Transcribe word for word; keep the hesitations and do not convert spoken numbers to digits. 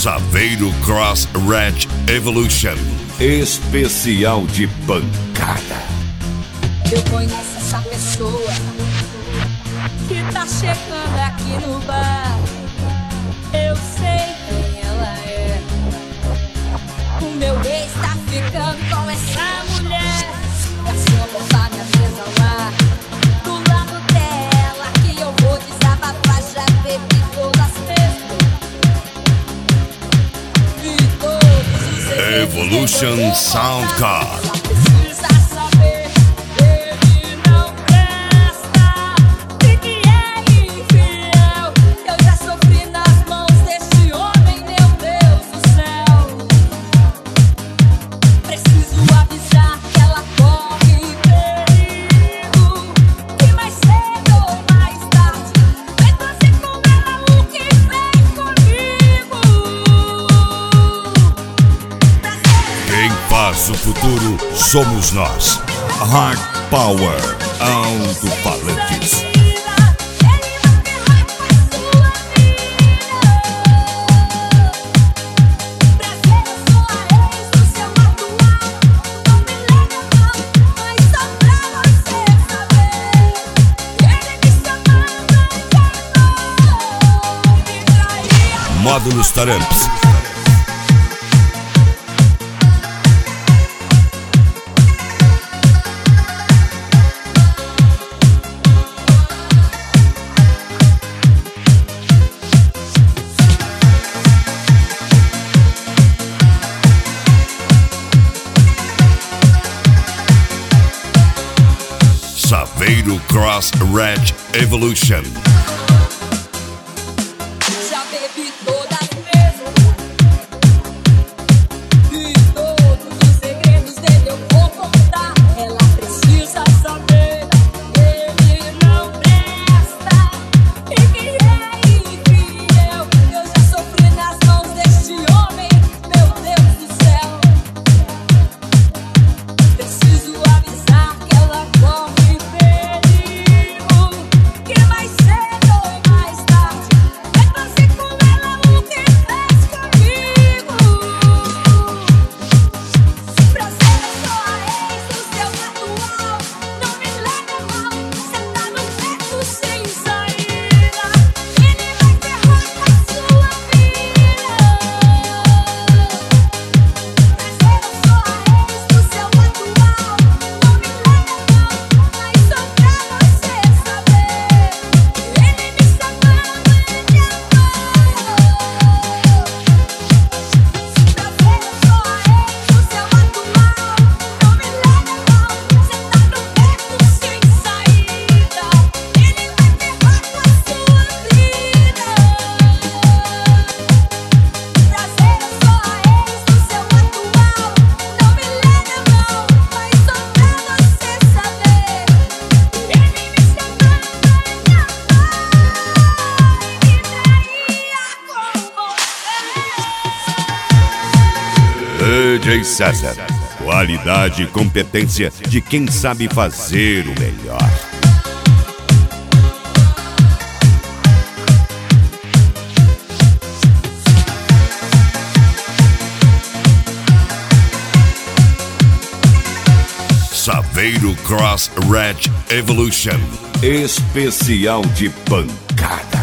Saveiro Cross Red Evolution. Especial de pancada. Eu conheço essa pessoa que tá chegando aqui no bar. Eu sei quem ela é. O meu ex tá ficando com essa mulher. Garçom, botar minha mesa lá do lado dela, que eu vou desabafar. Já bebi todas mesmo e todos os Evolution Sound Card. O futuro somos nós. Hard Power Alto-Falantes. Módulos Taramps. Saveiro Cross Red Evolution. Já bebi todas mesmo e todos os segredos dele eu vou contar. Ela precisa saber, ele não presta e que é infiel. Eu já sofri nas mãos deste homem, meu Deus do céu. Preciso avisar que ela corre perigo, que mais cedo ou mais tarde vai fazer com ela o que fez comigo. Prazer, eu sou a ex do seu atual. Não me leve mal, cê tá no beco sem saída. Ele vai ferrar com a sua vida. Prazer, eu sou a ex do seu atual. Não me leve mal, mas só pra você saber. Ele me chamando e me amou. Prazer, eu sou a ex do seu atual. Não me leve mal, cê tá no beco sem saída. Ele vai ferrar com a sua vida. Prazer, eu sou a ex do seu atual. Não me leve mal, mas só pra você saber. Ele me chamando e me amou e me traía com você. D J César. Qualidade e competência de quem sabe fazer o melhor. Saveiro Cross Red Evolution. Especial de pancada.